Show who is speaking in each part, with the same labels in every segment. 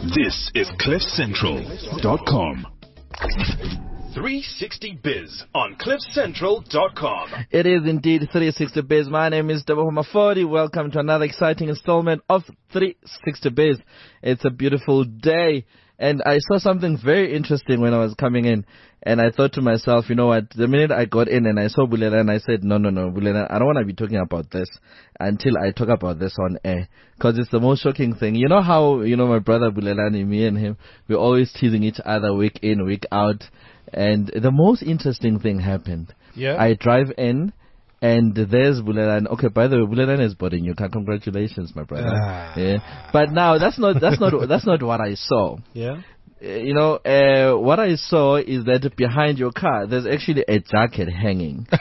Speaker 1: This is CliffCentral.com.
Speaker 2: 360biz on CliffCentral.com.
Speaker 3: It is indeed 360biz. My name is Debo Mafodi. Welcome to another exciting installment of 360biz. It's a beautiful day. And I saw something very interesting when I was coming in. And I thought to myself, you know what, the minute I got in and I saw Bulelani, I said, no, Bulelani, I don't want to be talking about this until I talk about this on air. Because it's the most shocking thing. You know how, my brother Bulelani, me and him, we're always teasing each other week in, week out. And the most interesting thing happened.
Speaker 4: Yeah.
Speaker 3: I drive in, and there's Bulelani. Okay, by the way, Bulelani is boarding you. Congratulations, my brother. Yeah. But now that's not what I saw.
Speaker 4: Yeah.
Speaker 3: What I saw is that behind your car, there's actually a jacket hanging.
Speaker 4: The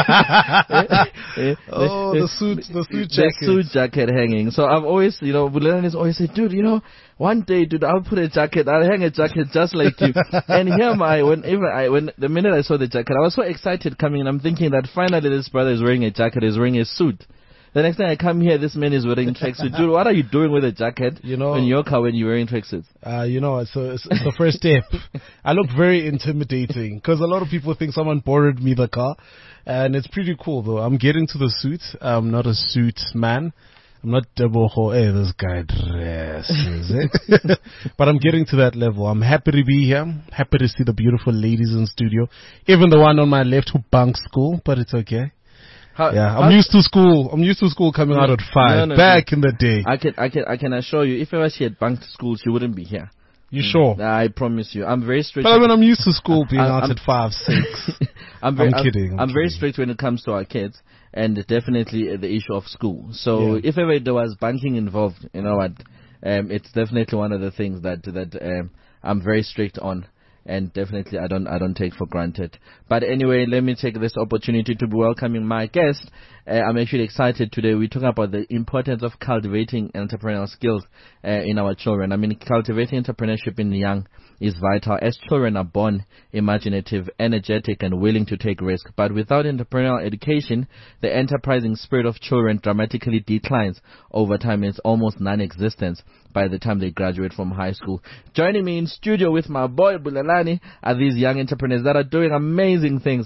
Speaker 4: suit jacket.
Speaker 3: The suit jacket hanging. So I've always, Bulelani's always said, dude, one day, dude, I'll put a jacket, I'll hang a jacket just like you. And here when the minute I saw the jacket, I was so excited coming in. I'm thinking that finally this brother is wearing a jacket, is wearing a suit. The next time I come here, this man is wearing tracksuit. Dude, what are you doing with a jacket in your car when you're wearing tracksuits?
Speaker 4: So it's the first step. I look very intimidating because a lot of people think someone borrowed me the car. And it's pretty cool, though. I'm getting to the suit. I'm not a suit man. I'm not double hey, this guy dresses it. But I'm getting to that level. I'm happy to be here. Happy to see the beautiful ladies in studio. Even the one on my left who bunked school, but it's okay. I'm used to school. I'm used to school coming out at 5 back in the day.
Speaker 3: I can assure you, if ever she had bunked school, she wouldn't be here.
Speaker 4: You sure?
Speaker 3: I promise you. I'm very strict.
Speaker 4: But I'm used to school being out at 5, 6. I'm kidding.
Speaker 3: I'm very strict when it comes to our kids, and definitely the issue of school. So if ever there was bunking involved, you know what? It's definitely one of the things that I'm very strict on. And definitely I don't take for granted. But anyway, let me take this opportunity to be welcoming my guest. I'm actually excited today. We're talking about the importance of cultivating entrepreneurial skills in our children. I mean, cultivating entrepreneurship in the young is vital, as children are born imaginative, energetic, and willing to take risk. But without entrepreneurial education, the enterprising spirit of children dramatically declines over time. It's almost non-existent by the time they graduate from high school. Joining me in studio with my boy Bulelani are these young entrepreneurs that are doing amazing things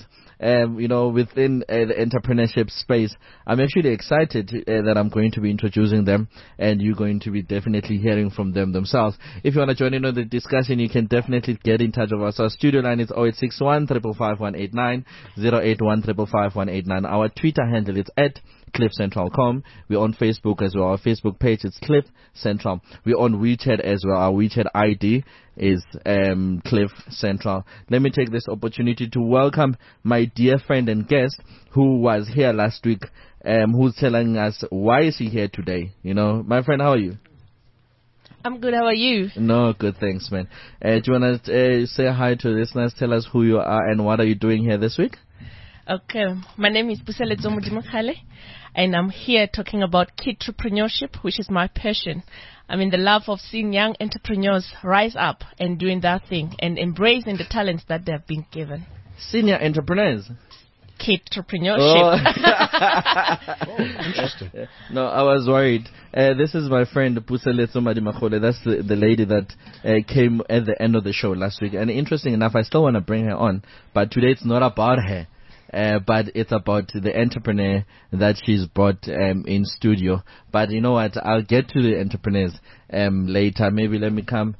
Speaker 3: within the entrepreneurship space. I'm actually excited that I'm going to be introducing them, and you're going to be definitely hearing from them themselves. If you want to join in on the discussion, you can definitely get in touch with us. Our studio line is 0861 555 189, 081 555 189. Our Twitter handle is at CliffCentral.com. We're on Facebook as well. Our Facebook page is Cliff Central. We're on WeChat as well. Our WeChat ID is Cliff Central. Let me take this opportunity to welcome my dear friend and guest who was here last week, who's telling us why is he here today. My friend, how are you?
Speaker 5: I'm good. How are you?
Speaker 3: No, good. Thanks, man. Do you want to say hi to the listeners? Tell us who you are and what are you doing here this week?
Speaker 5: Okay. My name is Puseletso Mudimakhale, and I'm here talking about kidtrepreneurship, which is my passion. I mean, the love of seeing young entrepreneurs rise up and doing their thing and embracing the talents that they have been given.
Speaker 3: Senior entrepreneurs?
Speaker 5: Kidtrepreneurship.
Speaker 4: Interesting.
Speaker 3: No, I was worried. This is my friend Puseletso Madimakhole. That's the lady that came at the end of the show last week. And interesting enough, I still want to bring her on, but today it's not about her. But it's about the entrepreneur that she's brought in studio. But you know what? I'll get to the entrepreneurs later. Maybe let me come,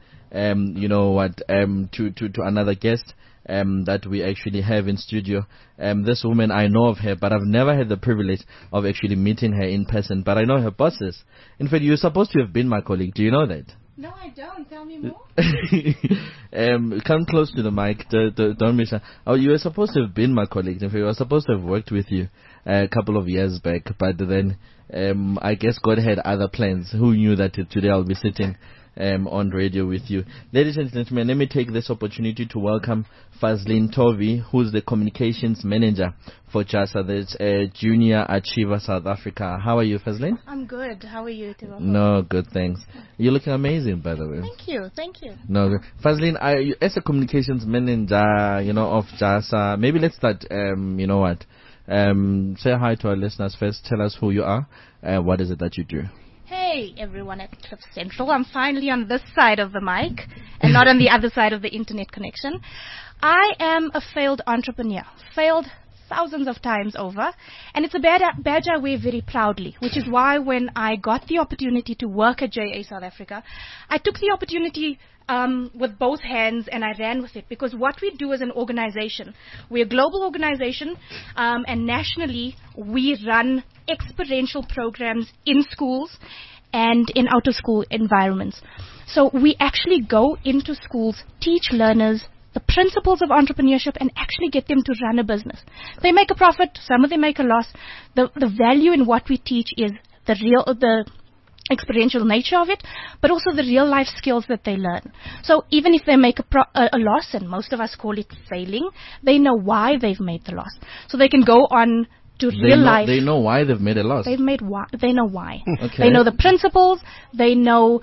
Speaker 3: to another guest that we actually have in studio. This woman, I know of her, but I've never had the privilege of actually meeting her in person. But I know her bosses. In fact, you're supposed to have been my colleague. Do you know that?
Speaker 5: No, I don't. Tell me more.
Speaker 3: Come close to the mic. Don't miss. Oh, you were supposed to have been my colleague. In fact, I was supposed to have worked with you a couple of years back. But then, I guess God had other plans. Who knew that today I'll be sitting on radio with you. Ladies and gentlemen, let me take this opportunity to welcome Fazlin Tovi, who's the communications manager for JASA, that's Junior Achiever South Africa. How are you, Fazlin?
Speaker 6: I'm good. How are you, Tibo?
Speaker 3: No, good, thanks. You're looking amazing, by the way.
Speaker 6: Thank you.
Speaker 3: No, good. Fazlin, as a communications manager, of JASA, maybe let's start, say hi to our listeners first. Tell us who you are and what is it that you do.
Speaker 6: Hey, everyone at Cliff Central. I'm finally on this side of the mic and not on the other side of the internet connection. I am a failed entrepreneur. Failed thousands of times over. And it's a badge I wear very proudly, which is why when I got the opportunity to work at JA South Africa, I took the opportunity with both hands and I ran with it, because what we do as an organization, we're a global organization, and nationally we run experiential programs in schools and in out of school environments. So we actually go into schools, teach learners the principles of entrepreneurship and actually get them to run a business. They make a profit, some of them make a loss. The value in what we teach is the experiential nature of it, but also the real life skills that they learn. So even if they make a loss, and most of us call it failing, they know why they've made the loss. So they can go on to real life.
Speaker 3: They know why they've made a loss.
Speaker 6: They know why.
Speaker 3: Okay.
Speaker 6: They know the principles. They know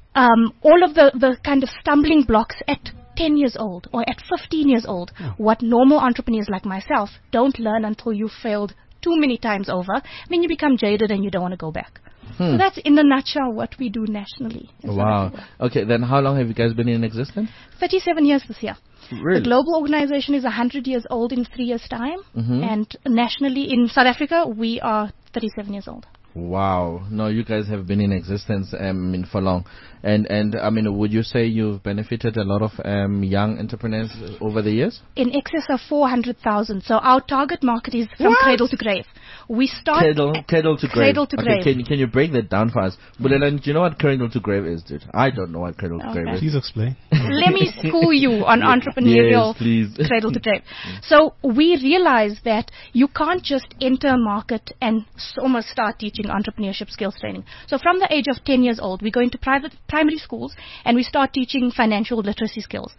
Speaker 6: all of the kind of stumbling blocks at 10 years old or at 15 years old, what normal entrepreneurs like myself don't learn until you've failed too many times over. Then you become jaded and you don't want to go back. So that's in a nutshell what we do nationally.
Speaker 3: Wow. Okay, then how long have you guys been in existence?
Speaker 6: 37 years this year.
Speaker 3: Really?
Speaker 6: The global organization is 100 years old in 3 years' time. And nationally in South Africa, we are 37 years old.
Speaker 3: Wow. No, you guys have been in existence for long. And I mean, would you say you've benefited a lot of young entrepreneurs over the years?
Speaker 6: In excess of 400,000. So our target market is from cradle to grave. We start
Speaker 3: Cradle to grave.
Speaker 6: Cradle to grave.
Speaker 3: Can you break that down for us? Bulela, do you know what cradle to grave is, dude? I don't know what cradle to grave is.
Speaker 4: Please explain.
Speaker 6: Let me school you on entrepreneurial
Speaker 3: Yes, please.
Speaker 6: cradle to grave. So we realize that you can't just enter a market and almost start teaching entrepreneurship skills training. So from the age of 10 years old, we go into primary schools and we start teaching financial literacy skills.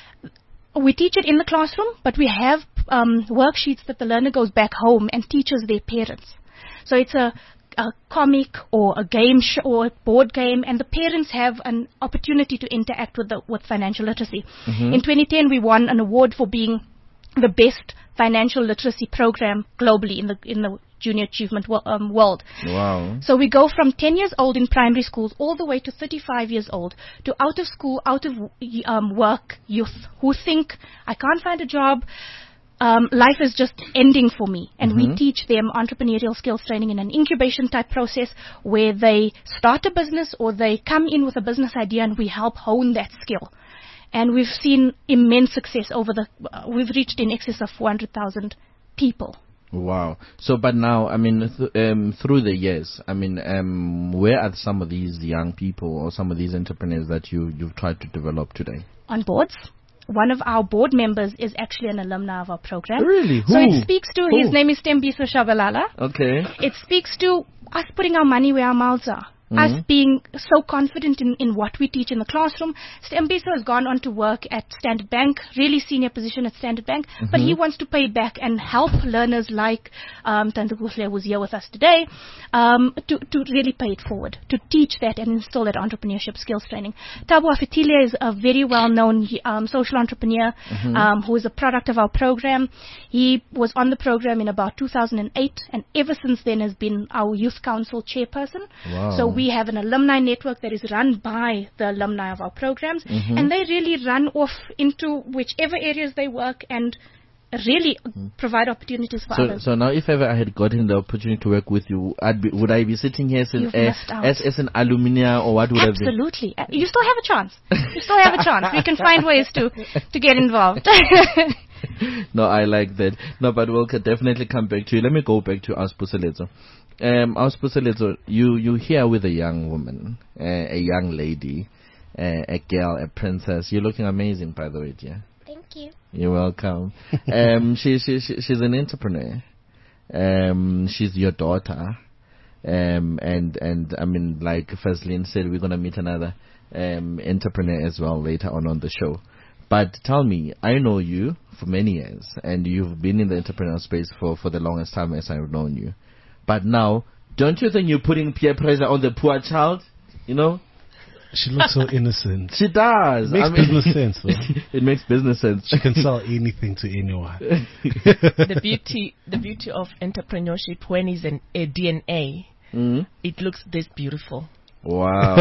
Speaker 6: We teach it in the classroom, but we have worksheets that the learner goes back home and teaches their parents. So it's a comic or a game show or a board game, and the parents have an opportunity to interact with financial literacy. In 2010, we won an award for being the best financial literacy program globally in the junior achievement world.
Speaker 3: Wow.
Speaker 6: So we go from 10 years old in primary schools all the way to 35 years old to out of school, out of work youth who think, I can't find a job, life is just ending for me. And we teach them entrepreneurial skills training in an incubation type process where they start a business or they come in with a business idea and we help hone that skill. And we've seen immense success we've reached in excess of 400,000 people.
Speaker 3: Wow. So, but now, I mean, through the years, I mean, where are some of these young people or some of these entrepreneurs that you've tried to develop today?
Speaker 6: On boards. One of our board members is actually an alumni of our program.
Speaker 3: Really? Who?
Speaker 6: So it speaks to, his name is Tembiso Shabalala.
Speaker 3: Okay.
Speaker 6: It speaks to us putting our money where our mouths are. Us being so confident in what we teach in the classroom. Tembiso has gone on to work at Standard Bank, really senior position at Standard Bank, but he wants to pay back and help learners like Tante Kuhle, who's here with us today, to really pay it forward, to teach that and instill that entrepreneurship skills training. Tabo Afetilia is a very well-known social entrepreneur who is a product of our program. He was on the program in about 2008, and ever since then has been our youth council chairperson.
Speaker 3: Wow.
Speaker 6: So we have an alumni network that is run by the alumni of our programs, and they really run off into whichever areas they work and really provide opportunities for others.
Speaker 3: So now, if ever I had gotten the opportunity to work with you, would I be sitting here as an alumni, or what would have been?
Speaker 6: Absolutely. You still have a chance. You still have a chance. We can find ways to get involved.
Speaker 3: No, I like that. No, but we'll definitely come back to you. Let me go back to Auspuseletso. Auspuseletso, you here with a young woman, a young lady, a girl, a princess. You're looking amazing, by the way, dear.
Speaker 6: Thank you.
Speaker 3: You're welcome. She's an entrepreneur. She's your daughter. And I mean, like Fazlin said, we're gonna meet another entrepreneur as well later on the show. But tell me, I know you for many years, and you've been in the entrepreneurial space for the longest time as I've known you. But now, don't you think you're putting peer pressure on the poor child? You know?
Speaker 4: She looks so innocent.
Speaker 3: She does.
Speaker 4: Makes business sense, though.
Speaker 3: It makes business sense.
Speaker 4: She can sell anything to anyone.
Speaker 5: The beauty of entrepreneurship when it's a DNA. it looks this beautiful.
Speaker 3: Wow.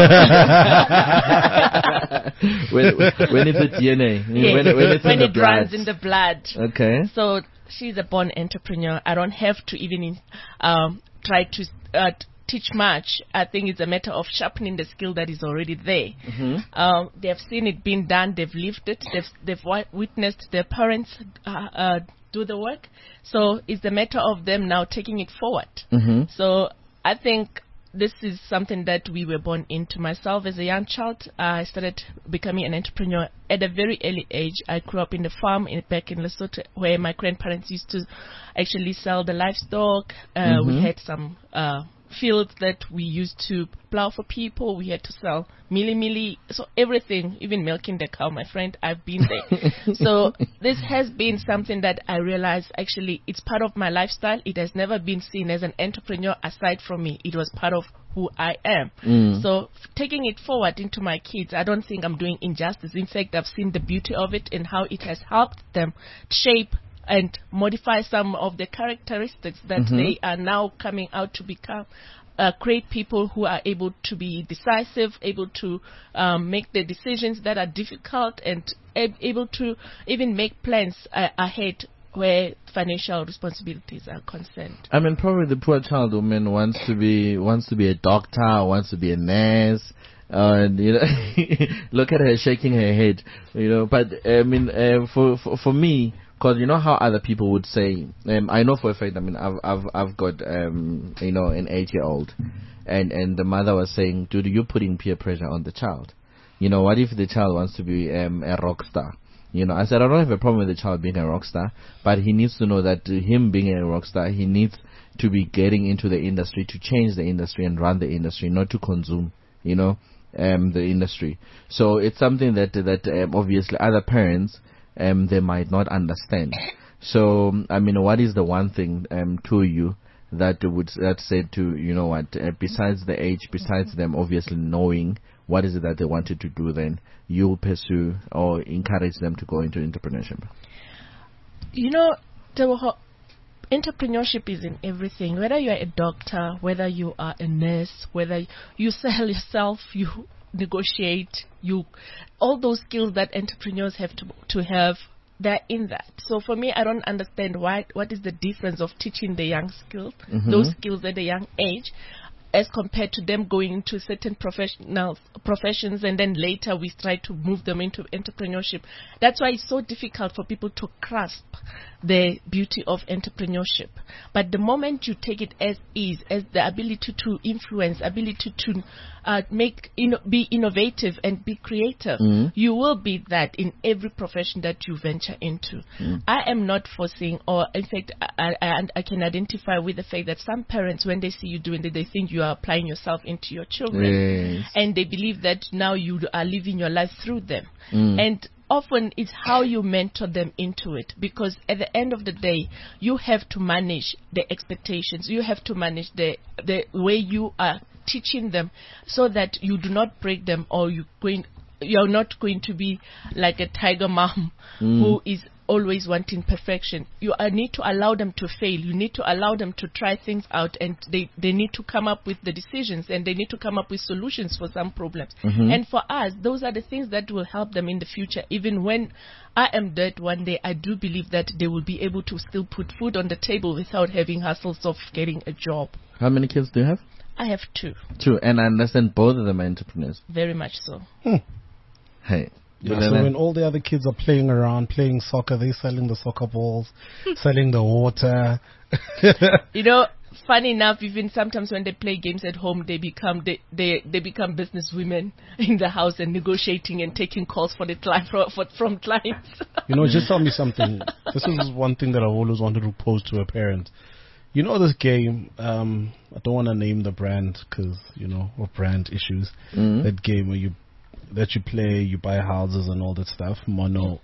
Speaker 3: when it's a DNA.
Speaker 5: Yes.
Speaker 3: When
Speaker 5: it runs in the blood.
Speaker 3: Okay.
Speaker 5: So she's a born entrepreneur. I don't have to even try to teach much. I think it's a matter of sharpening the skill that is already there. They have seen it being done. They've lived it. They've witnessed their parents do the work. So it's a matter of them now taking it forward. So I think this is something that we were born into. Myself, as a young child, I started becoming an entrepreneur at a very early age. I grew up in the farm back in Lesotho, where my grandparents used to actually sell the livestock. We had some fields that we used to plow for people. We had to sell mealie, so everything, even milking the cow, my friend, I've been there. So this has been something that I realized actually it's part of my lifestyle. It has never been seen as an entrepreneur aside from me. It was part of who I am. So taking it forward into my kids, I don't think I'm doing injustice. In fact, I've seen the beauty of it and how it has helped them shape and modify some of the characteristics that they are now coming out to become great people who are able to be decisive, able to make the decisions that are difficult, and able to even make plans ahead where financial responsibilities are concerned.
Speaker 3: I mean, probably the poor child woman wants to be a doctor, wants to be a nurse. Look at her shaking her head, But I mean, for me, because you know how other people would say, I know for a fact. I mean, I've got an 8-year-old, and the mother was saying, "Dude, you're putting peer pressure on the child. What if the child wants to be a rock star?" I said I don't have a problem with the child being a rock star, but he needs to know that him being a rock star, he needs to be getting into the industry to change the industry and run the industry, not to consume, the industry. So it's something that obviously other parents. They might not understand. So, I mean, what is the one thing to you that said to, besides the age, besides them obviously knowing what is it that they wanted to do, then you'll pursue or encourage them to go into entrepreneurship?
Speaker 5: Entrepreneurship is in everything. Whether you're a doctor, whether you are a nurse, whether you sell yourself, you negotiate, all those skills that entrepreneurs have to have, they're in that. So for me, I don't understand what is the difference of teaching the young skills, those skills at a young age, as compared to them going into certain professions and then later we try to move them into entrepreneurship. That's why it's so difficult for people to grasp the beauty of entrepreneurship. But the moment you take it as is, as the ability to influence, ability to be innovative and be creative, you will be that in every profession that you venture into. I am not forcing, or in fact, I can identify with the fact that some parents, when they see you doing it, they think you are applying yourself into your children, and they believe that now you are living your life through them. And often it's how you mentor them into it, because at the end of the day, you have to manage the expectations. You have to manage the way you are teaching them, so that you do not break them, or you're not going to be like a tiger mom who is always wanting perfection. You need to allow them to fail. You need to allow them to try things out, and they need to come up with the decisions, and they need to come up with solutions for some problems. And for us, those are the things that will help them in the future. Even when I am dead one day, I do believe that they will be able to still put food on the table without having hassles of getting a job.
Speaker 3: How many kids do you have?
Speaker 5: I have 2.
Speaker 3: 2, and I understand both of them are entrepreneurs.
Speaker 5: Very much so.
Speaker 3: Hey.
Speaker 4: Yeah, so when all the other kids are playing around, playing soccer, they're selling the soccer balls, selling the water.
Speaker 5: Funny enough, even sometimes when they play games at home, they become business women in the house and negotiating and taking calls for the from clients.
Speaker 4: Just tell me something. This is one thing that I've always wanted to pose to a parent. This game, I don't want to name the brand because, of brand issues. That game where you play, you buy houses and all that stuff, Mono.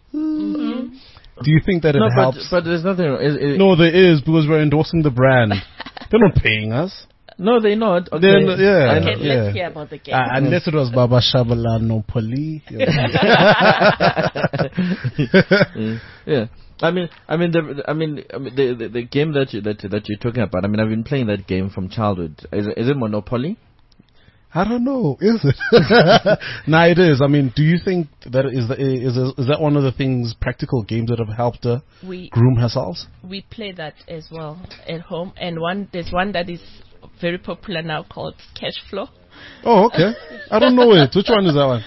Speaker 4: Do you think that it helps?
Speaker 3: But there's nothing.
Speaker 4: No, there is, because we're endorsing the brand. They're not paying us.
Speaker 3: No, they're not. Okay.
Speaker 5: Let's hear about the game.
Speaker 4: Unless it was Baba Shabala no Poli.
Speaker 3: Yeah. The game that you're talking about. I mean, I've been playing that game from childhood. Is it Monopoly?
Speaker 4: I don't know. Is it? Nah, it is. I mean, do you think that is that one of the things, practical games that have helped her groom herself?
Speaker 5: We play that as well at home, and there's one that is very popular now called Cash Flow.
Speaker 4: Oh, okay. I don't know it. Which one is that one?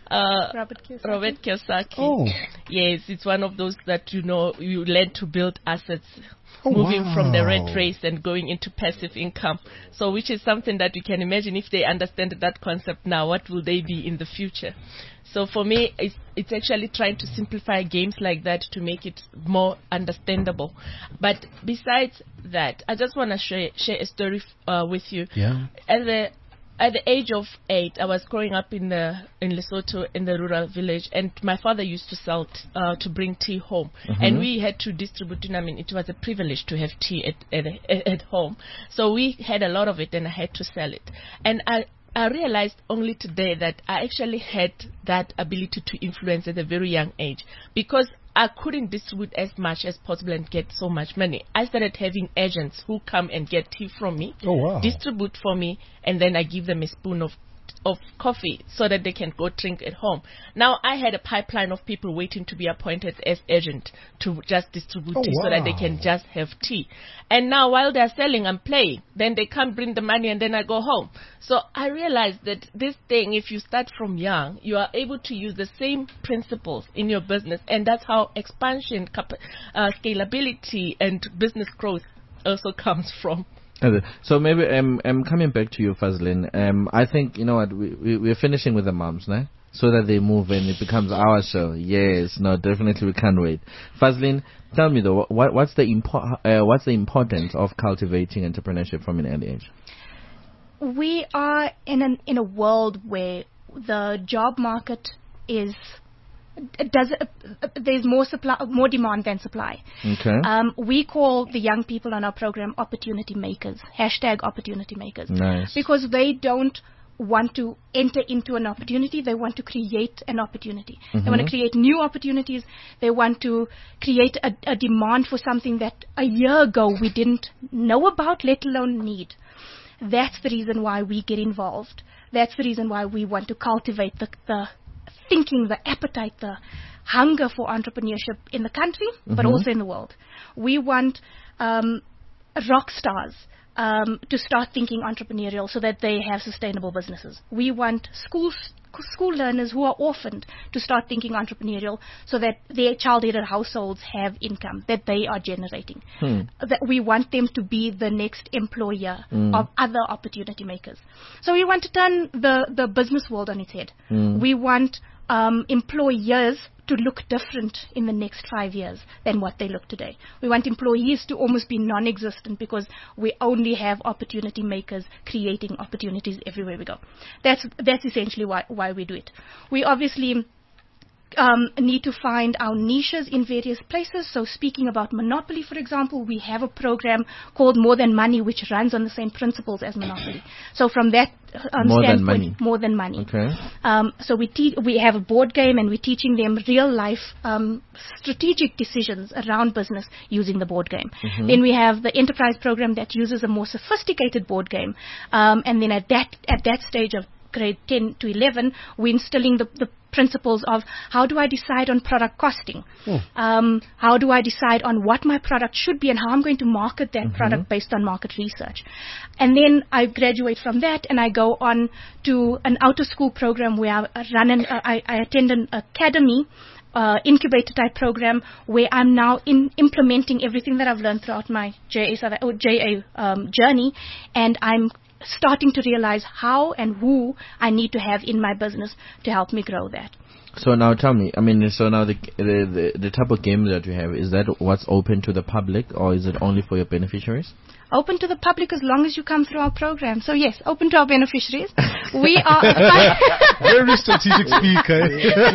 Speaker 5: Robert Kiyosaki.
Speaker 4: Oh.
Speaker 5: Yes, it's one of those that you learn to build assets. Moving from the rat race and going into passive income. So which is something that you can imagine if they understand that concept now, what will they be in the future? So for me, it's actually trying to simplify games like that to make it more understandable. But besides that, I just want to share a story with you.
Speaker 4: Yeah.
Speaker 5: At the age of 8, I was growing up in Lesotho in the rural village, and my father used to sell to bring tea home, and we had to distribute. I mean, it was a privilege to have tea at home, so we had a lot of it, and I had to sell it. And I realized only today that I actually had that ability to influence at a very young age, because I couldn't distribute as much as possible and get so much money. I started having agents who come and get tea from me, distribute for me, and then I give them a spoon of coffee so that they can go drink at home. Now I had a pipeline of people waiting to be appointed as agent to just distribute tea so that they can just have tea. And now while they're selling, I'm playing. Then they come bring the money and then I go home. So I realized that this thing, if you start from young, you are able to use the same principles in your business, and that's how expansion, scalability, and business growth also comes from.
Speaker 3: So maybe coming back to you, Fazlin. I think you know what we're finishing with the moms, né? So that they move and it becomes our show. Yes, no, definitely we can't wait. Fazlin, tell me though, what's the importance of cultivating entrepreneurship from an early age?
Speaker 6: We are in a world where the job market is. There's more demand than supply.
Speaker 3: Okay.
Speaker 6: We call the young people on our program opportunity makers. #opportunity makers.
Speaker 3: Nice.
Speaker 6: Because they don't want to enter into an opportunity. They want to create an opportunity. They want to create new opportunities. They want to create a demand for something that a year ago we didn't know about, let alone need. That's the reason why we get involved. That's the reason why we want to cultivate the thinking, the appetite, the hunger for entrepreneurship in the country, but also in the world. We want rock stars to start thinking entrepreneurial so that they have sustainable businesses. We want school learners who are orphaned to start thinking entrepreneurial so that their child-aided households have income that they are generating. That we want them to be the next employer of other opportunity makers. So we want to turn the business world on its head. We want employers to look different in the next 5 years than what they look today. We want employees to almost be non-existent because we only have opportunity makers creating opportunities everywhere we go. That's essentially why we do it. We obviously need to find our niches in various places. So speaking about Monopoly, for example, we have a program called More Than Money, which runs on the same principles as Monopoly. So from that standpoint, More Than Money.
Speaker 3: Okay.
Speaker 6: So we have a board game, and we're teaching them real life strategic decisions around business using the board game. Then we have the enterprise program that uses a more sophisticated board game, and then at that stage of grade 10 to 11, we're instilling the principles of how do I decide on product costing? How do I decide on what my product should be and how I'm going to market that product based on market research? And then I graduate from that and I go on to an out-of-school program where I attend an academy, incubator type program where I'm now implementing everything that I've learned throughout my JA journey, and I'm starting to realize how and who I need to have in my business to help me grow that.
Speaker 3: So now tell me, I mean, so now the type of game that you have, is that what's open to the public or is it only for your beneficiaries?
Speaker 6: Open to the public as long as you come through our program. So yes, open to our beneficiaries. We are
Speaker 4: very strategic speaker.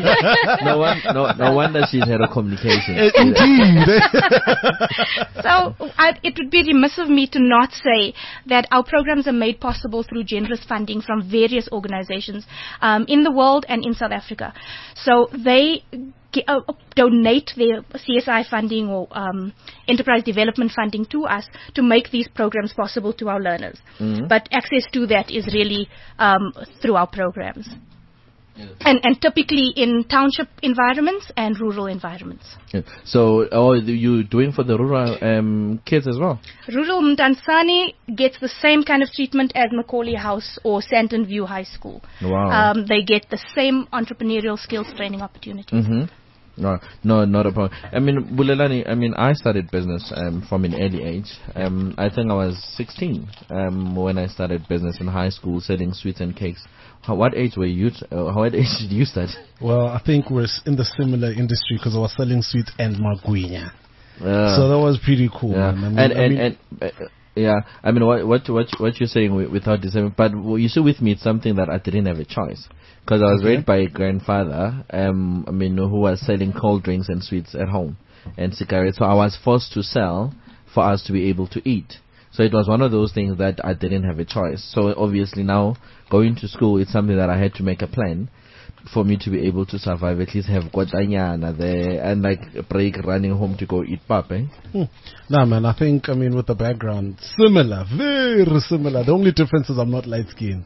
Speaker 3: No wonder she's head of communication.
Speaker 4: Indeed.
Speaker 6: So it would be remiss of me to not say that our programs are made possible through generous funding from various organizations in the world and in South Africa. So they donate their CSI funding or enterprise development funding to us to make these programs possible to our learners. But access to that is really through our programs. Yes. And typically in township environments and rural environments.
Speaker 3: Yeah. So, you doing for the rural kids as well?
Speaker 6: Rural Mdantsane gets the same kind of treatment as Macaulay House or Sandton View High School.
Speaker 3: Wow.
Speaker 6: They get the same entrepreneurial skills training opportunities.
Speaker 3: No, not a problem. I mean, Bulelani, I started business from an early age. I think I was 16 when I started business in high school, selling sweets and cakes. What age were you? What age did you start?
Speaker 4: Well, I think we're in the similar industry because I was selling sweets and magwinya. So that was pretty cool.
Speaker 3: Yeah.
Speaker 4: Man.
Speaker 3: Yeah, I mean, what you're saying without discerning, but you see, with me, it's something that I didn't have a choice, because I was raised by a grandfather, who was selling cold drinks and sweets at home and cigarettes. So I was forced to sell for us to be able to eat. So it was one of those things that I didn't have a choice. So obviously now going to school, it's something that I had to make a plan for me to be able to survive, at least have kotanyana there and like a break running home to go eat pap, eh?
Speaker 4: Nah, man, I think, with the background, similar, very similar. The only difference is I'm not light skinned.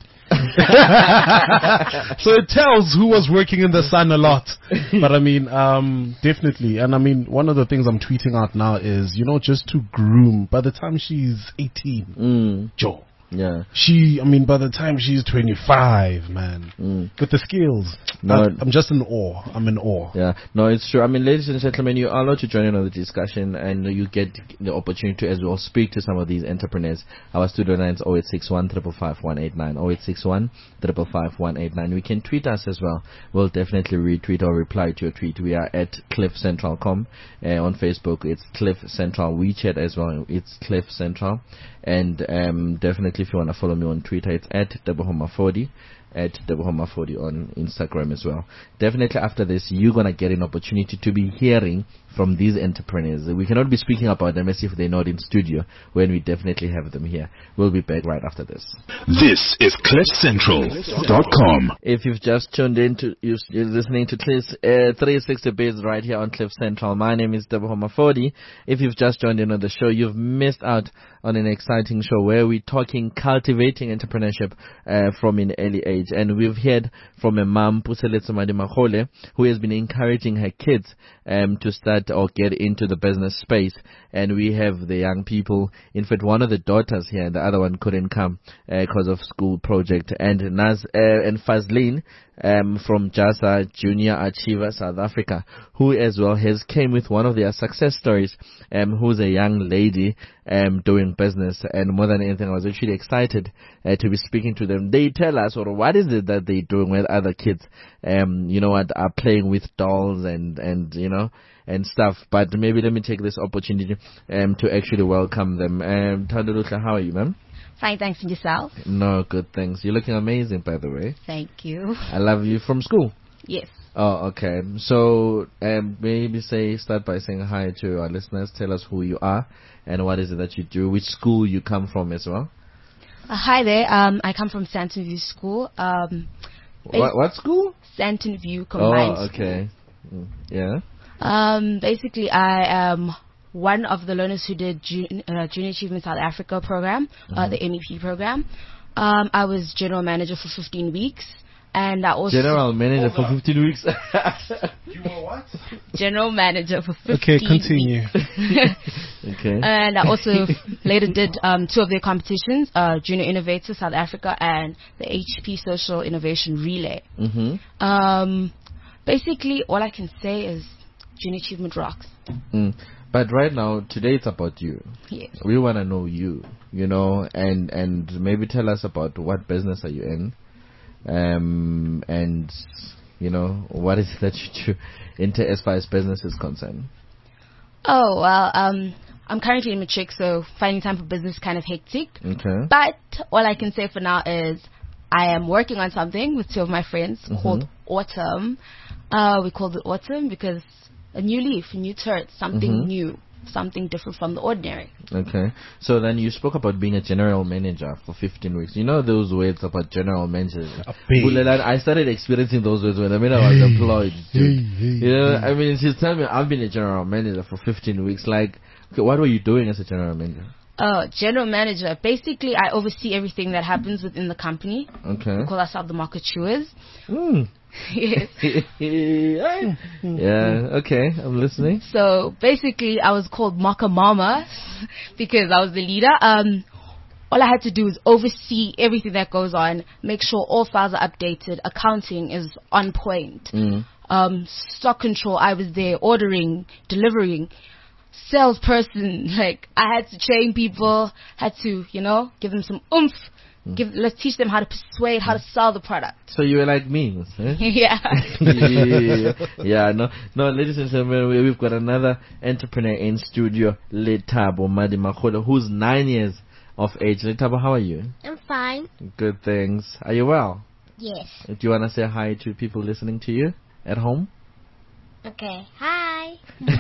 Speaker 4: So it tells who was working in the sun a lot. But definitely. And one of the things I'm tweeting out now is, just to groom by the time she's 18, Joe.
Speaker 3: Yeah.
Speaker 4: By the time she's 25, man, with the skills, I'm just in awe. I'm in awe.
Speaker 3: Yeah. No, it's true. Ladies and gentlemen, you are allowed to join in on the discussion, and you get the opportunity to as well speak to some of these entrepreneurs. Our studio line is 0861 555 189, 0861 555 189. We can tweet us as well. We'll definitely retweet or reply to your tweet. We are at CliffCentral.com. On Facebook, it's Cliff Central. WeChat as well, it's Cliff Central. And definitely, if you want to follow me on Twitter, it's at Debohoma40, at Debohoma40 on Instagram as well. Definitely after this, you're going to get an opportunity to be hearing from these entrepreneurs. We cannot be speaking about them as if they're not in studio, when we definitely have them here. We'll be back right after this.
Speaker 1: This is CliffCentral.com.
Speaker 3: If you've just tuned in, you're listening to Cliff's 360 Biz right here on Cliff Central. My name is Debohoma40. If you've just joined in on the show, you've missed out on an exciting show where we're talking cultivating entrepreneurship from an early age. And we've heard from a mom, Puseletso Madimakgole, who has been encouraging her kids to start or get into the business space. And we have the young people, in fact one of the daughters here and the other one couldn't come because of school project, and and Fazlin from JASA Junior Achiever South Africa, who as well has came with one of their success stories, who's a young lady doing business. And more than anything, I was actually excited to be speaking to them. They tell us, or what is it that they're doing with other kids, are playing with dolls and stuff. But maybe let me take this opportunity to actually welcome them. Tandalutla, how are you, ma'am?
Speaker 7: Fine, thanks. And yourself?
Speaker 3: No, good, thanks. You're looking amazing, by the way.
Speaker 7: Thank you.
Speaker 3: I love you. From school?
Speaker 7: Yes.
Speaker 3: Oh, okay. So maybe start by saying hi to our listeners. Tell us who you are and what is it that you do, which school you come from as well.
Speaker 7: Hi there. I come from Sandton View School.
Speaker 3: What school?
Speaker 7: Sandton View Combined
Speaker 3: School. Oh, okay. Yeah.
Speaker 7: Basically, I am one of the learners who did Junior Achievement South Africa program, the MEP program. I was general manager for 15 weeks. And I also...
Speaker 3: General manager for 15 weeks?
Speaker 4: You were what?
Speaker 7: General manager for 15
Speaker 4: Okay, continue.
Speaker 3: Okay.
Speaker 7: And I also later did 2 of their competitions, Junior Innovator South Africa and the HP Social Innovation Relay. Basically, all I can say is Junior Achievement rocks.
Speaker 3: But right now, today it's about you.
Speaker 7: Yes.
Speaker 3: We want to know you, and maybe tell us about what business are you in. And what is it that you do into as far as business is concerned?
Speaker 7: Oh, well, I'm currently in matric, so finding time for business is kind of hectic.
Speaker 3: Okay.
Speaker 7: But all I can say for now is I am working on something with 2 of my friends called Autumn. We called it Autumn because a new leaf, a new turret, something new. something different from the ordinary.
Speaker 3: Okay. So then you spoke about being a general manager for 15 weeks. You know those words about general manager? Bulelan, I started experiencing those words when I was employed. You know, I mean, she's telling me I've been a general manager for 15 weeks. Like, okay, what were you doing as a general manager?
Speaker 7: General manager. Basically, I oversee everything that happens within the company.
Speaker 3: Okay.
Speaker 7: We call ourselves the marketeers. Yes.
Speaker 3: Yeah, okay, I'm listening.
Speaker 7: So basically, I was called Maka Mama because I was the leader. All I had to do is oversee everything that goes on, make sure all files are updated, accounting is on point. Stock control, I was there, ordering, delivering. Salesperson, like I had to train people, had to, give them some oomph. Let's teach them how to persuade, how to sell the product.
Speaker 3: So you were like me, eh?
Speaker 7: Yeah.
Speaker 3: Yeah. No, ladies and gentlemen, we've got another entrepreneur in studio, Lethabo Madimakhola, who's 9 years of age. Lethabo, how are you?
Speaker 8: I'm fine.
Speaker 3: Good, thanks. Are you well?
Speaker 8: Yes.
Speaker 3: Do you want to say hi to people listening to you at home?
Speaker 8: Okay. Hi.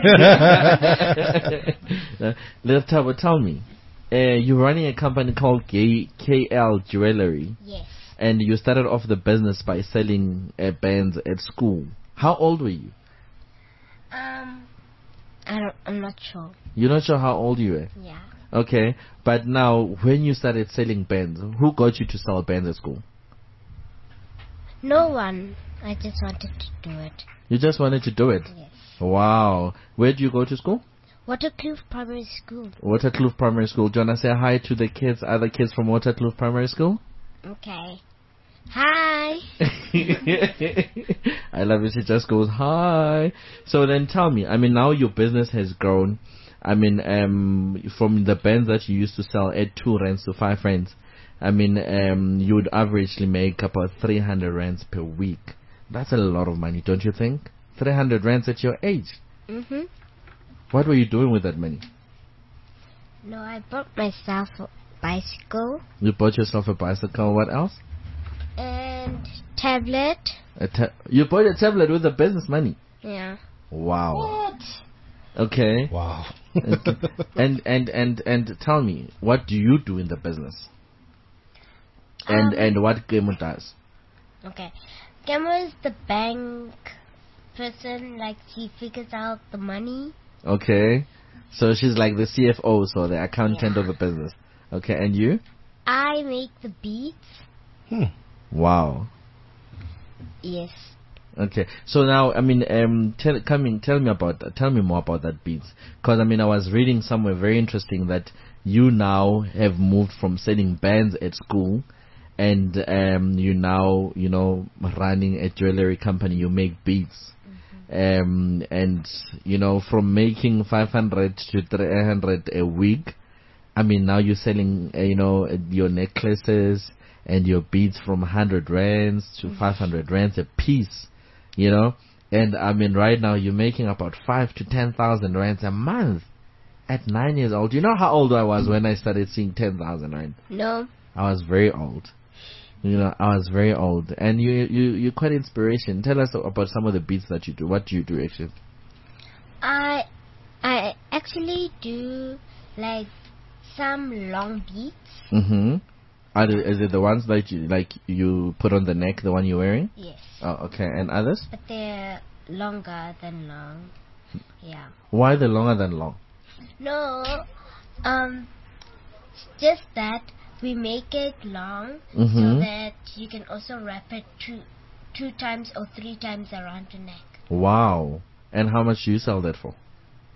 Speaker 3: Lethabo, tell me. You're running a company called KL Jewelry.
Speaker 8: Yes.
Speaker 3: And you started off the business by selling bands at school. How old were you?
Speaker 8: I'm not sure.
Speaker 3: You're not sure how old you were?
Speaker 8: Yeah.
Speaker 3: Okay. But now, when you started selling bands, who got you to sell bands at school?
Speaker 8: No one. I just wanted to do it.
Speaker 3: You just wanted to do it?
Speaker 8: Yes.
Speaker 3: Wow. Where do you go to school?
Speaker 8: Waterkloof Primary School.
Speaker 3: Waterkloof Primary School. Do you want to say hi to the kids, other kids from Waterkloof Primary School?
Speaker 8: Okay. Hi.
Speaker 3: I love it. She just goes, hi. So then tell me, I mean, now your business has grown. I mean, from the bands that you used to sell at 2 rands to 5 rands, I mean, you would averagely make about 300 rands per week. That's a lot of money, don't you think? 300 rands at your age.
Speaker 8: Mhm.
Speaker 3: What were you doing with that money?
Speaker 8: No, I bought myself a bicycle.
Speaker 3: You bought yourself a bicycle. What else?
Speaker 8: And tablet.
Speaker 3: You bought a tablet with the business money?
Speaker 8: Yeah.
Speaker 3: Wow.
Speaker 8: What?
Speaker 3: Okay.
Speaker 4: Wow.
Speaker 3: and tell me, what do you do in the business? And what Gemo does?
Speaker 8: Okay. Gemo is the bank person, like she figures out the money.
Speaker 3: Okay. So she's like the CFO, so the accountant of the business. Okay, and you?
Speaker 8: I make the beats.
Speaker 3: Wow.
Speaker 8: Yes.
Speaker 3: Okay. So now, I mean, tell me more about that beats. Because, I mean, I was reading somewhere very interesting that you now have moved from selling bands at school and you now, running a jewelry company. You make beats. And from making 500 to 300 a week, I mean, now you're selling your necklaces and your beads from 100 rands to 500 rands a piece, and I mean, right now you're making about 5 to 10,000 rands a month at 9 years old. You know how old I was when I started seeing 10,000 rand?
Speaker 8: No.
Speaker 3: I was very old. I was very old. And you're quite inspiration. Tell us about some of the beats that you do. What do you do, actually?
Speaker 8: I actually do, like, some long beats.
Speaker 3: Mm-hmm. Is it the ones that you put on the neck, the one you're wearing?
Speaker 8: Yes.
Speaker 3: Oh, okay. And others?
Speaker 8: But they're longer than long. Yeah.
Speaker 3: Why the longer than long?
Speaker 8: No. It's just that we make it long so that you can also wrap it two times or 3 times around your neck.
Speaker 3: Wow. And how much do you sell that for?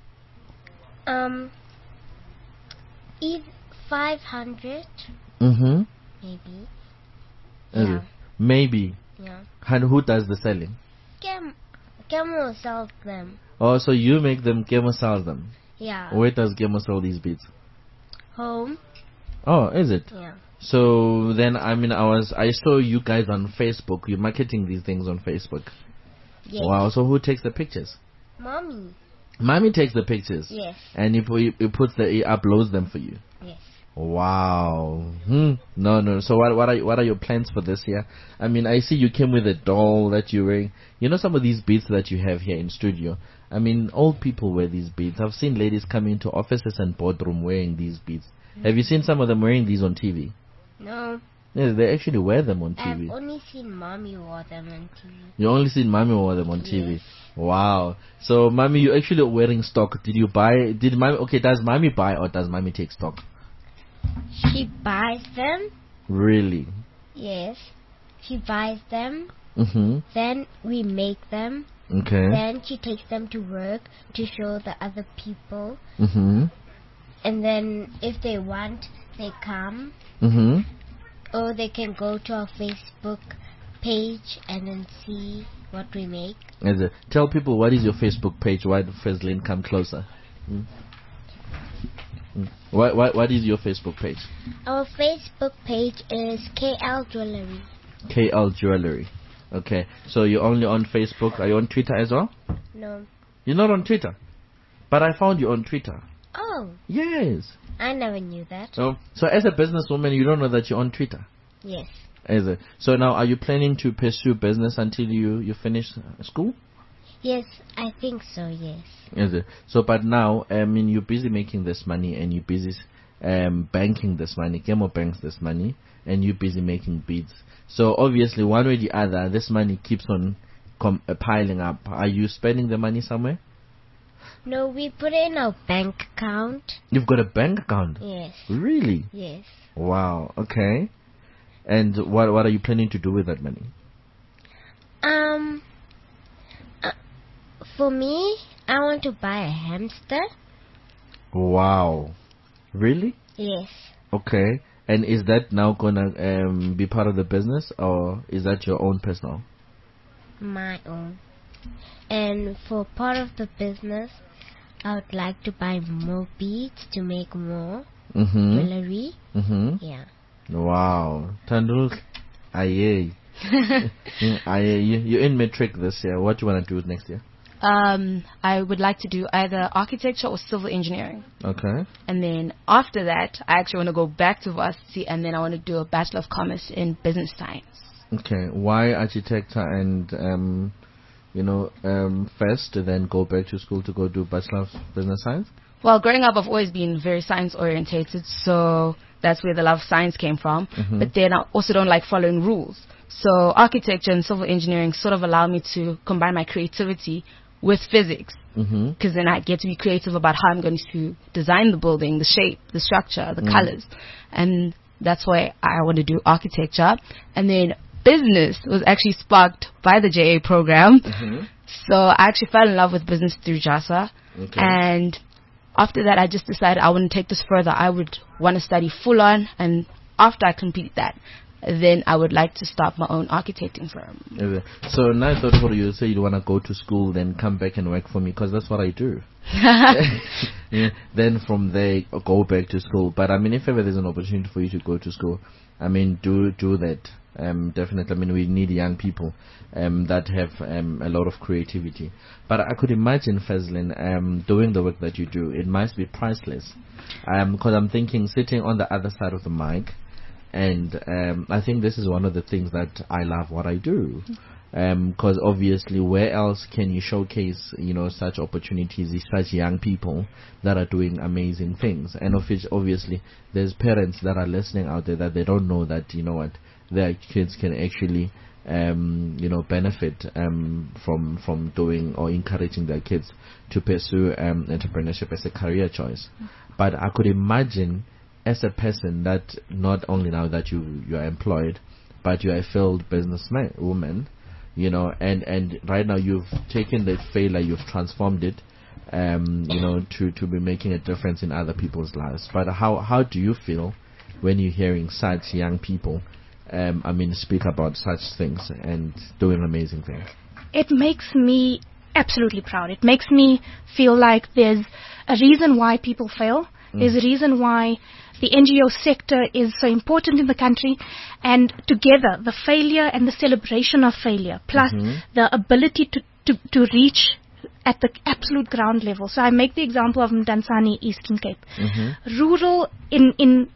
Speaker 8: 500.
Speaker 3: Mm-hmm.
Speaker 8: Maybe.
Speaker 3: Yeah. Maybe.
Speaker 8: Yeah.
Speaker 3: And who does the selling?
Speaker 8: Gemo sells them.
Speaker 3: Oh, so you make them, Gemo sells them.
Speaker 8: Yeah.
Speaker 3: Where does Gemo sell these beads?
Speaker 8: Home.
Speaker 3: Oh, is it?
Speaker 8: Yeah.
Speaker 3: So then, I mean, I saw you guys on Facebook. You're marketing these things on Facebook.
Speaker 8: Yes.
Speaker 3: Wow. So who takes the pictures?
Speaker 8: Mommy.
Speaker 3: Mommy takes the pictures.
Speaker 8: Yes.
Speaker 3: And he uploads them for you.
Speaker 8: Yes.
Speaker 3: Wow. No. So what are your plans for this year? I mean, I see you came with a doll that you're wearing. You know some of these beads that you have here in studio. I mean, old people wear these beads. I've seen ladies come into offices and boardroom wearing these beads. Have you seen some of them wearing these on TV?
Speaker 8: No.
Speaker 3: Yeah, they actually wear them on TV.
Speaker 8: I've only seen mommy wear them on TV.
Speaker 3: You only seen mommy wear them on TV.
Speaker 8: Yes.
Speaker 3: Wow. So mommy, you actually wearing stock. Did you buy? Did mommy? Okay, does mommy buy or does mommy take stock?
Speaker 8: She buys them.
Speaker 3: Really?
Speaker 8: Yes. She buys them.
Speaker 3: Mhm.
Speaker 8: Then we make them.
Speaker 3: Okay.
Speaker 8: Then she takes them to work to show the other people.
Speaker 3: Mhm.
Speaker 8: And then if they want, they come.
Speaker 3: Mhm.
Speaker 8: Or they can go to our Facebook page and then see what we make.
Speaker 3: Tell people what is your Facebook page. Why does Fezlin come closer? What is your Facebook page?
Speaker 8: Our Facebook page is KL Jewelry.
Speaker 3: KL Jewelry. Okay. So you're only on Facebook. Are you on Twitter as well?
Speaker 8: No.
Speaker 3: You're not on Twitter? But I found you on Twitter.
Speaker 8: Oh,
Speaker 3: Yes.
Speaker 8: I never knew that.
Speaker 3: So as a businesswoman, you don't know that you're on Twitter?
Speaker 8: Yes.
Speaker 3: So now, are you planning to pursue business until you finish school?
Speaker 8: Yes, I think so, yes.
Speaker 3: So, but now, I mean, you're busy making this money and you're busy banking this money. Kemo banks this money and you're busy making beads. So obviously, one way or the other, this money keeps on piling up. Are you spending the money somewhere?
Speaker 8: No, we put it in our bank account.
Speaker 3: You've got a bank account?
Speaker 8: Yes.
Speaker 3: Really?
Speaker 8: Yes.
Speaker 3: Wow, okay. And what are you planning to do with that money?
Speaker 8: For me, I want to buy a hamster.
Speaker 3: Wow. Really?
Speaker 8: Yes.
Speaker 3: Okay. And is that now gonna be part of the business, or is that your own personal?
Speaker 8: My own. And for part of the business, I would like to buy more beads to make more jewelry. Yeah.
Speaker 3: Wow. Tandul, aye. You're in matric this year. What do you want to do next year?
Speaker 7: I would like to do either architecture or civil engineering.
Speaker 3: Okay.
Speaker 7: And then after that, I actually want to go back to varsity, and then I want to do a Bachelor of Commerce in Business Science.
Speaker 3: Okay. Why architecture and first, then go back to school to go do Bachelor of Business Science?
Speaker 7: Well, growing up, I've always been very science orientated, so that's where the love of science came from. But then I also don't like following rules. So architecture and civil engineering sort of allow me to combine my creativity with physics, because then I get to be creative about how I'm going to design the building, the shape, the structure, the colors. And that's why I want to do architecture. And then business was actually sparked by the JA program. So I actually fell in love with business through JASA.
Speaker 3: Okay.
Speaker 7: And after that, I just decided I want to take this further. I would want to study full on, and after I complete that, then I would like to start my own architecting firm.
Speaker 3: Okay. So now I thought for you say you want to go to school, then come back and work for me, because that's what I do. Then from there, go back to school. But I mean, if ever there's an opportunity for you to go to school, I mean, do that. Definitely. I mean, we need young people that have a lot of creativity. But I could imagine, Fezlin, doing the work that you do, it must be priceless. Because I'm thinking, sitting on the other side of the mic, and I think this is one of the things that I love what I do. Because obviously, where else can you showcase, such opportunities, such young people that are doing amazing things? And obviously, there's parents that are listening out there that they don't know that, their kids can actually, benefit from doing or encouraging their kids to pursue entrepreneurship as a career choice. But I could imagine, as a person, that not only now that you are employed, but you are a failed woman, and right now you've taken the failure, you've transformed it, to be making a difference in other people's lives. But how do you feel when you're hearing such young people, speak about such things and doing amazing things?
Speaker 6: It makes me absolutely proud. It makes me feel like there's a reason why people fail. There's a reason why the NGO sector is so important in the country, and together the failure and the celebration of failure, plus the ability to reach at the absolute ground level. So I make the example of Mdantsane, Eastern Cape. Rural in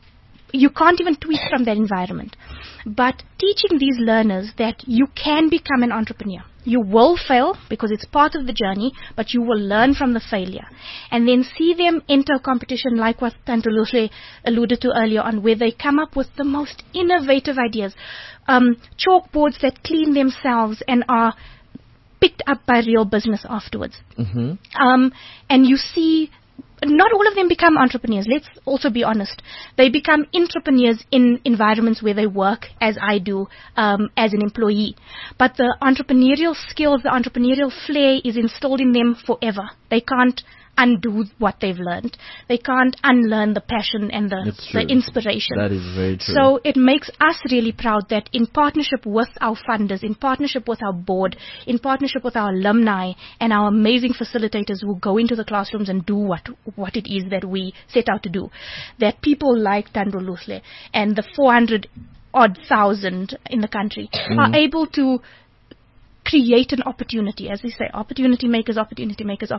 Speaker 6: you can't even tweak from that environment. But teaching these learners that you can become an entrepreneur. You will fail because it's part of the journey, but you will learn from the failure. And then see them enter a competition like what Tandruluhle alluded to earlier on, where they come up with the most innovative ideas. Chalkboards that clean themselves and are picked up by real business afterwards. And you see, not all of them become entrepreneurs. Let's also be honest. They become entrepreneurs in environments where they work, as I do, as an employee. But the entrepreneurial skills, the entrepreneurial flair is installed in them forever. They can't undo what they've learned. They can't unlearn the passion and the inspiration.
Speaker 3: That is very true.
Speaker 6: So it makes us really proud that in partnership with our funders, in partnership with our board, in partnership with our alumni and our amazing facilitators who go into the classrooms and do what it is that we set out to do, that people like Tandruluhle and the 400,000 in the country are able to create an opportunity, as we say, opportunity makers, and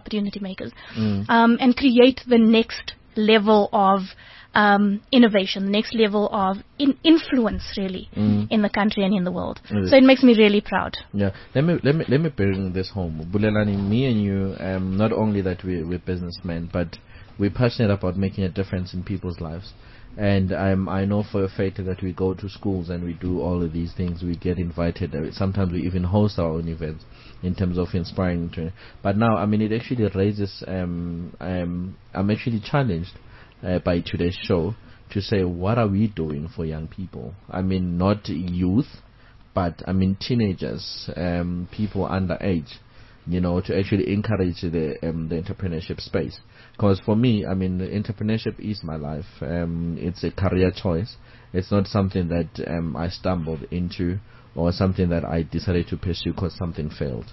Speaker 6: create the next level of innovation, the next level of influence, really, in the country and in the world. So it makes me really proud.
Speaker 3: Yeah, let me bring this home. Bulelani, me and you, not only that we're businessmen, but we're passionate about making a difference in people's lives. And I know for a fact that we go to schools and we do all of these things. We get invited. Sometimes we even host our own events in terms of inspiring. But now, I mean, it actually raises. I'm actually challenged by today's show to say, what are we doing for young people? I mean, not youth, but I mean teenagers, people underage. To actually encourage the entrepreneurship space. Because for me, I mean, entrepreneurship is my life. It's a career choice. It's not something that I stumbled into or something that I decided to pursue because something failed.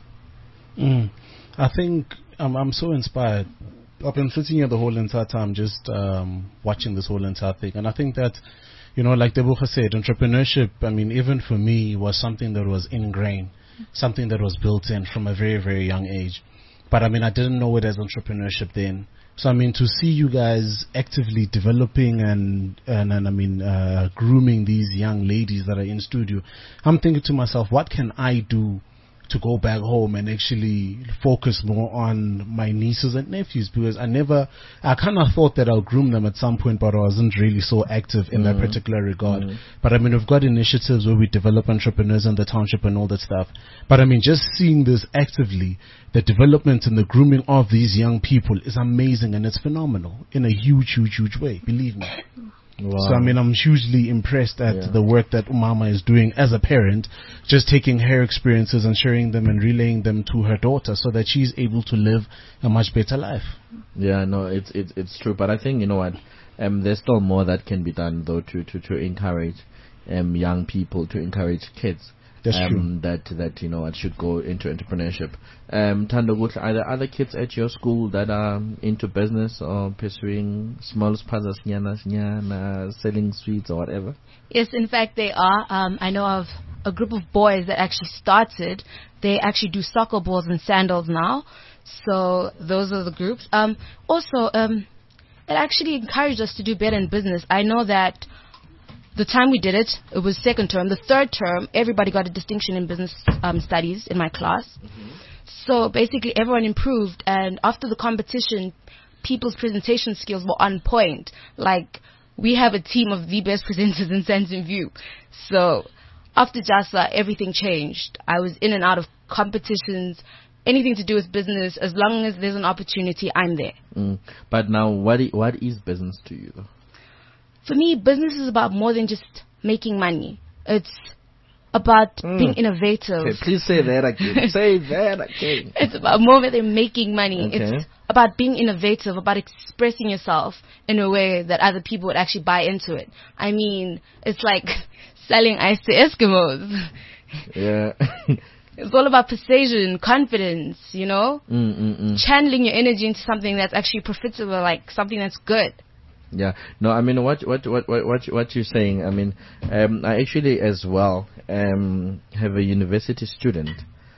Speaker 4: I think I'm so inspired. I've been sitting here the whole entire time just watching this whole entire thing. And I think that, like Debucha said, entrepreneurship, I mean, even for me, was something that was ingrained. Something that was built in from a very, very young age. But I mean, I didn't know it as entrepreneurship then. So I mean, to see you guys actively developing and grooming these young ladies that are in studio, I'm thinking to myself, what can I do to go back home and actually focus more on my nieces and nephews? Because I kind of thought that I'll groom them at some point, but I wasn't really so active in that particular regard. But I mean, we've got initiatives where we develop entrepreneurs in the township and all that stuff. But I mean, just seeing this actively, the development and the grooming of these young people is amazing, and it's phenomenal in a huge, huge, huge way. Believe me. Wow. So I mean, I'm hugely impressed at the work that Umama is doing as a parent, just taking her experiences and sharing them and relaying them to her daughter so that she's able to live a much better life.
Speaker 3: Yeah, no, it's true. But I think, there's still more that can be done though to encourage young people, to encourage kids.
Speaker 4: That's true.
Speaker 3: That should go into entrepreneurship. Tando, are there other kids at your school that are into business or pursuing small spazas, selling sweets or whatever?
Speaker 7: Yes, in fact they are. I know of a group of boys that actually started. They actually do soccer balls and sandals now. So those are the groups. It actually encouraged us to do better in business. I know that the time we did it was second term. The third term, everybody got a distinction in business studies in my class. So basically everyone improved, and after the competition, people's presentation skills were on point. Like, we have a team of the best presenters in Sandton View. So after JASA, everything changed. I was in and out of competitions, anything to do with business. As long as there's an opportunity, I'm there.
Speaker 3: But now, what is business to you, though?
Speaker 7: For me, business is about more than just making money. It's about being innovative.
Speaker 3: Okay, please say that again. Say that again.
Speaker 7: It's about more than making money.
Speaker 3: Okay.
Speaker 7: It's about being innovative, about expressing yourself in a way that other people would actually buy into it. I mean, it's like selling ice to Eskimos.
Speaker 3: Yeah.
Speaker 7: It's all about persuasion, confidence, channeling your energy into something that's actually profitable, like something that's good.
Speaker 3: Yeah, no, I mean, what you're saying, I mean, I actually as well have a university student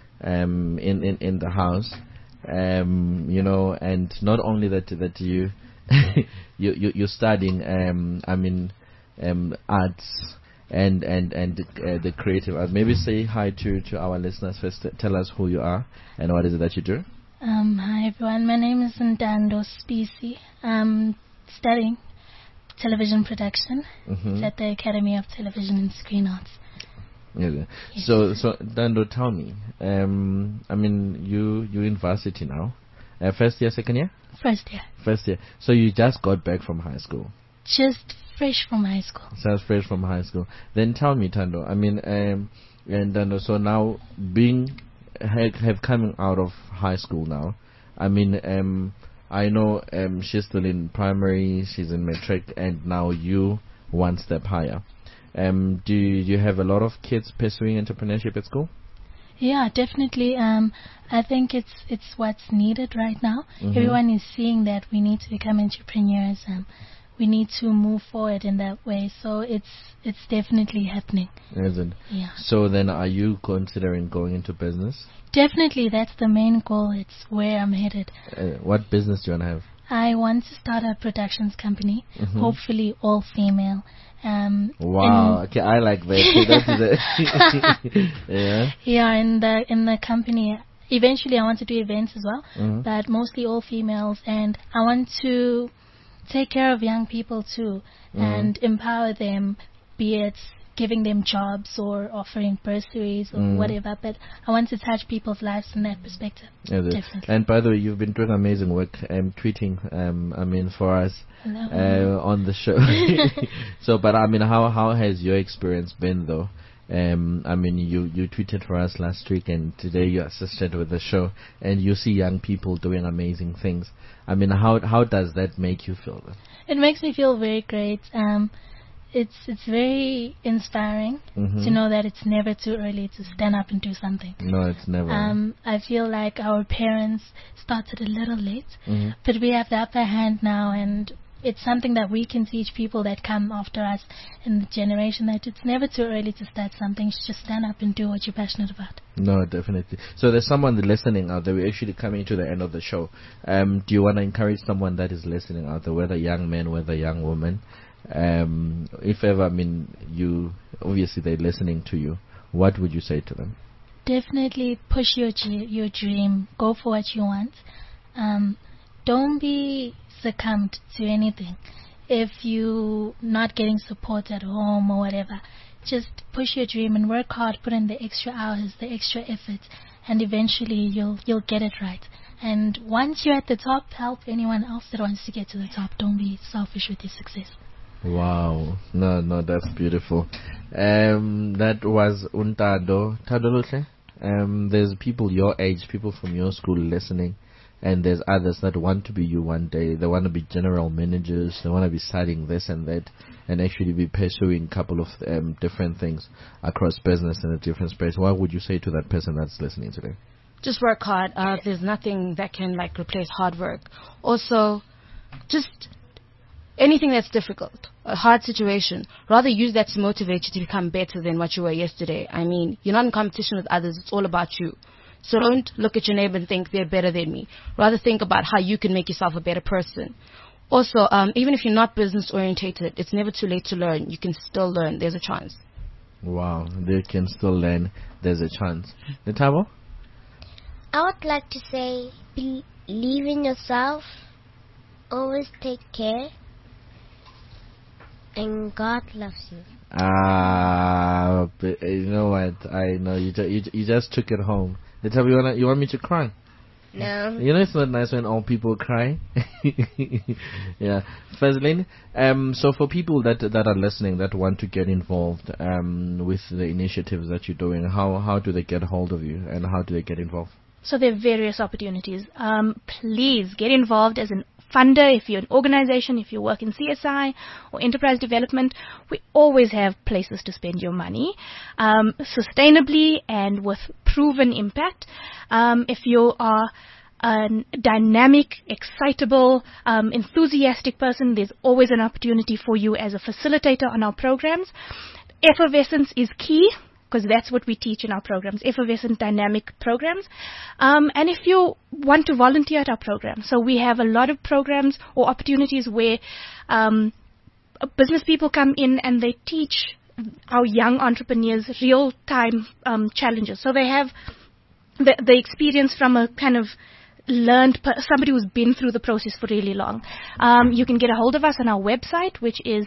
Speaker 3: in the house, and not only that you you're studying, I mean, arts and the creative arts. Maybe say hi to our listeners first. Tell us who you are and what is it that you do.
Speaker 9: Hi everyone, my name is Ntando Spisi. I'm studying television production. It's at the Academy of Television and Screen Arts.
Speaker 3: Yeah. Yes. So Ntando, tell me. I mean, you're in varsity now. First year, second year?
Speaker 9: First year.
Speaker 3: First year. So you just got back from high school?
Speaker 9: Just fresh from high school.
Speaker 3: Just fresh from high school. Then tell me, Tando. I mean, and Tando. So now have coming out of high school now. I mean, I know she's still in primary. She's in matric, and now you one step higher. Do you have a lot of kids pursuing entrepreneurship at school?
Speaker 9: Yeah, definitely. I think it's what's needed right now. Everyone is seeing that we need to become entrepreneurs. We need to move forward in that way. So it's definitely happening.
Speaker 3: Is it?
Speaker 9: Yeah.
Speaker 3: So then, are you considering going into business?
Speaker 9: Definitely, that's the main goal. It's where I'm headed.
Speaker 3: What business do you want to have?
Speaker 9: I want to start a productions company, hopefully all female.
Speaker 3: Wow. Okay, I like that. Yeah.
Speaker 9: Yeah, in the company, eventually I want to do events as well, but mostly all females, and I want to take care of young people too, and empower them, be it giving them jobs or offering bursaries or whatever, but I want to touch people's lives from that perspective. Definitely.
Speaker 3: And by the way, you've been doing amazing work tweeting, I mean, for us on the show. So, but I mean, how has your experience been though? I mean, you tweeted for us last week, and today you assisted with the show, and you see young people doing amazing things. I mean, how does that make you feel?
Speaker 9: It makes me feel very great. It's very inspiring to know that it's never too early to stand up and do something.
Speaker 3: No, it's never.
Speaker 9: I feel like our parents started a little late, but we have the upper hand now, and it's something that we can teach people that come after us in the generation, that it's never too early to start something. Just stand up and do what you're passionate about.
Speaker 3: No, definitely. So there's someone listening out there. We're actually coming to the end of the show. Do you want to encourage someone that is listening out there, whether young man, whether young woman? If ever, I mean, obviously they're listening to you, what would you say to them?
Speaker 9: Definitely push your dream. Go for what you want. Don't be succumbed to anything. If you not getting support at home or whatever, just push your dream and work hard. Put in the extra hours, the extra effort, and eventually you'll get it right. And once you're at the top, help anyone else that wants to get to the top. Don't be selfish with your success.
Speaker 3: Wow. No, that's beautiful. That was Ntando. Tadoluhle. There's people your age, people from your school listening, and there's others that want to be you one day. They want to be general managers. They want to be studying this and that, and actually be pursuing a couple of different things across business in a different space. What would you say to that person that's listening today?
Speaker 7: Just work hard. There's nothing that can replace hard work. Also, just anything that's difficult, a hard situation, rather use that to motivate you to become better than what you were yesterday. I mean, you're not in competition with others. It's all about you. So don't look at your neighbor and think they're better than me. Rather think about how you can make yourself a better person. Also, even if you're not business orientated, it's never too late to learn. You can still learn. There's a chance.
Speaker 3: Wow, they can still learn. There's a chance. Netabo?
Speaker 8: I would like to say, believe in yourself. Always take care. And God loves you.
Speaker 3: But you know what? I know you just took it home. Netabo, you want me to cry?
Speaker 8: No.
Speaker 3: You know it's not nice when all people cry. Yeah. Fazlin, so for people that are listening, that want to get involved with the initiatives that you're doing, how do they get hold of you and how do they get involved?
Speaker 6: So there are various opportunities. Please get involved as an funder. If you're an organization, if you work in CSI or enterprise development, we always have places to spend your money sustainably and with proven impact. If you are a dynamic, excitable, enthusiastic person, there's always an opportunity for you as a facilitator on our programs. Effervescence is key, because that's what we teach in our programs, effervescent dynamic programs. And if you want to volunteer at our program, so we have a lot of programs or opportunities where business people come in and they teach our young entrepreneurs real-time challenges. So they have the experience from a kind of somebody who's been through the process for really long. You can get a hold of us on our website, which is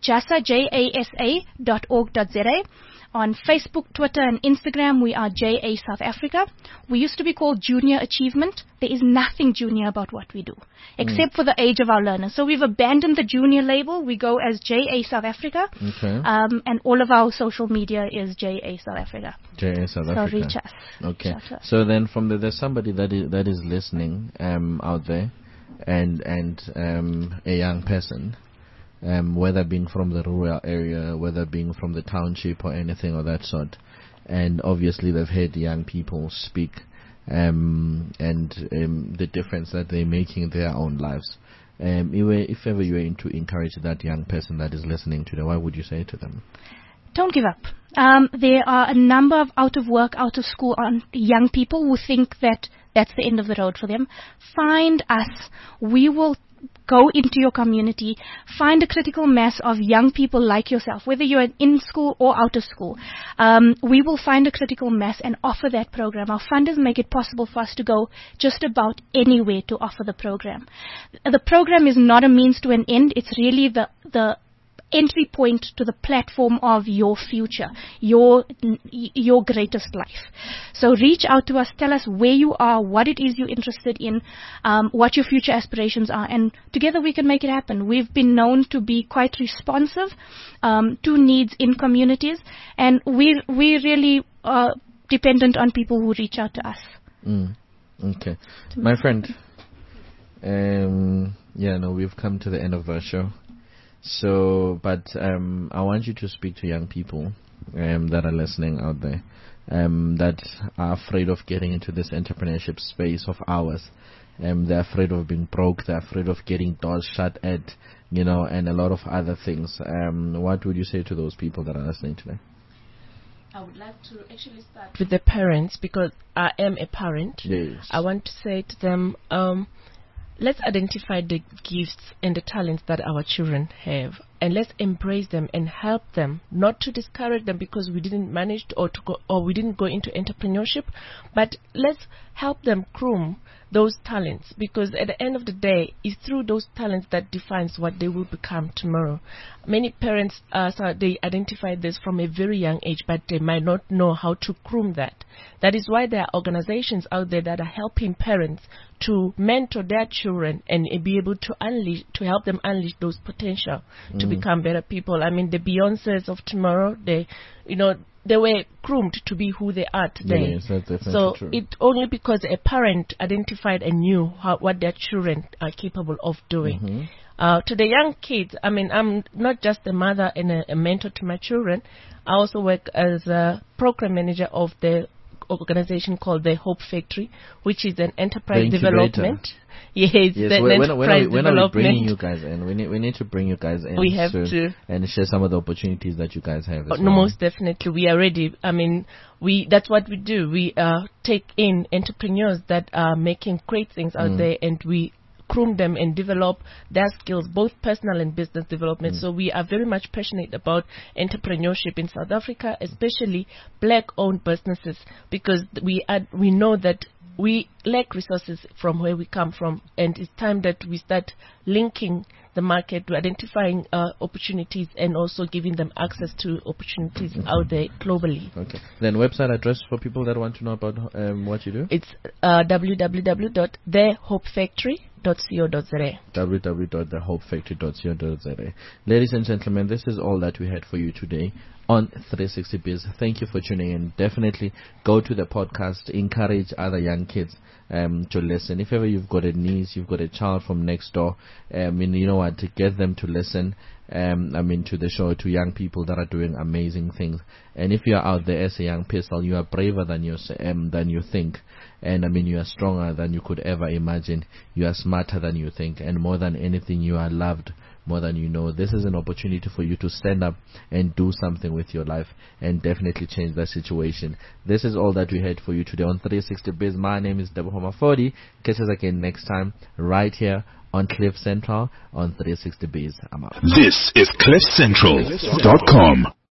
Speaker 6: jasa.org.za. On Facebook, Twitter, and Instagram, we are JA South Africa. We used to be called Junior Achievement. There is nothing junior about what we do, except for the age of our learners. So we've abandoned the junior label. We go as JA South Africa.
Speaker 3: Okay.
Speaker 6: And all of our social media is JA South Africa.
Speaker 3: JA South Africa.
Speaker 6: So reach us.
Speaker 3: Okay. So then there's somebody that is listening out there, and a young person. Whether being from the rural area, whether being from the township or anything of that sort. And obviously they've heard young people speak and the difference that they're making in their own lives. If ever you were to encourage that young person that is listening to them, what would you say to them?
Speaker 6: Don't give up. There are a number of out of work, out of school young people who think that that's the end of the road for them. Find us. We will go into your community, find a critical mass of young people like yourself, whether you're in school or out of school. We will find a critical mass and offer that program. Our funders make it possible for us to go just about anywhere to offer the program. The program is not a means to an end. It's really the entry point to the platform of your future, your greatest life. So reach out to us, tell us where you are, what it is you're interested in, what your future aspirations are, and together we can make it happen. We've been known to be quite responsive to needs in communities, and we really are dependent on people who reach out to us.
Speaker 3: Okay. My friend, we've come to the end of our show. So, but I want you to speak to young people that are listening out there that are afraid of getting into this entrepreneurship space of ours. They're afraid of being broke. They're afraid of getting doors shut at, and a lot of other things. What would you say to those people that are listening today?
Speaker 5: I would like to actually start with the parents, because I am a parent.
Speaker 3: Yes.
Speaker 5: I want to say to them, let's identify the gifts and the talents that our children have, and let's embrace them and help them, not to discourage them because we didn't manage or we didn't go into entrepreneurship, but let's help them groom those talents, because at the end of the day, it's through those talents that defines what they will become tomorrow. Many parents, they identify this from a very young age, but they might not know how to groom that. That is why there are organizations out there that are helping parents to mentor their children and be able to help them unleash those potential to become better people. I mean, the Beyoncés of tomorrow, they were groomed to be who they are today.
Speaker 3: Yes, that's definitely
Speaker 5: so
Speaker 3: true.
Speaker 5: it only because a parent identified and knew what their children are capable of doing. To the young kids, I mean, I'm not just a mother and a mentor to my children. I also work as a program manager of the organization called the Hope Factory, which is an enterprise development. Yes.
Speaker 3: When are we bringing you guys in? We need to bring you guys in.
Speaker 5: We have
Speaker 3: soon
Speaker 5: to.
Speaker 3: And share some of the opportunities that you guys have.
Speaker 5: No, most definitely. We are ready. I mean, that's what we do. We take in entrepreneurs that are making great things out there, and we groom them and develop their skills, both personal and business development. So we are very much passionate about entrepreneurship in South Africa, especially black-owned businesses, because we know that we lack resources from where we come from, and it's time that we start linking the market to identifying opportunities and also giving them access to opportunities out there globally. Okay.
Speaker 3: Then website address for people that want to know about what you do?
Speaker 5: It's www.thehopefactory.co.za.
Speaker 3: www.thehopefactory.co.za. Ladies and gentlemen, this is all that we had for you today on 360 Biz. Thank you for tuning in. Definitely go to the podcast, encourage other young kids to listen. If ever you've got a niece, you've got a child from next door, to get them to listen to the show, to young people that are doing amazing things. And if you are out there as a young person, you are braver than you think, and you are stronger than you could ever imagine. You are smarter than you think, and more than anything, you are loved more than you know. This is an opportunity for you to stand up and do something with your life and definitely change that situation. This is all that we had for you today on 360 Biz. My name is Deborah Mafodi. Catch us again next time right here on Cliff Central on 360 Biz. I'm out.
Speaker 1: This is CliffCentral.com.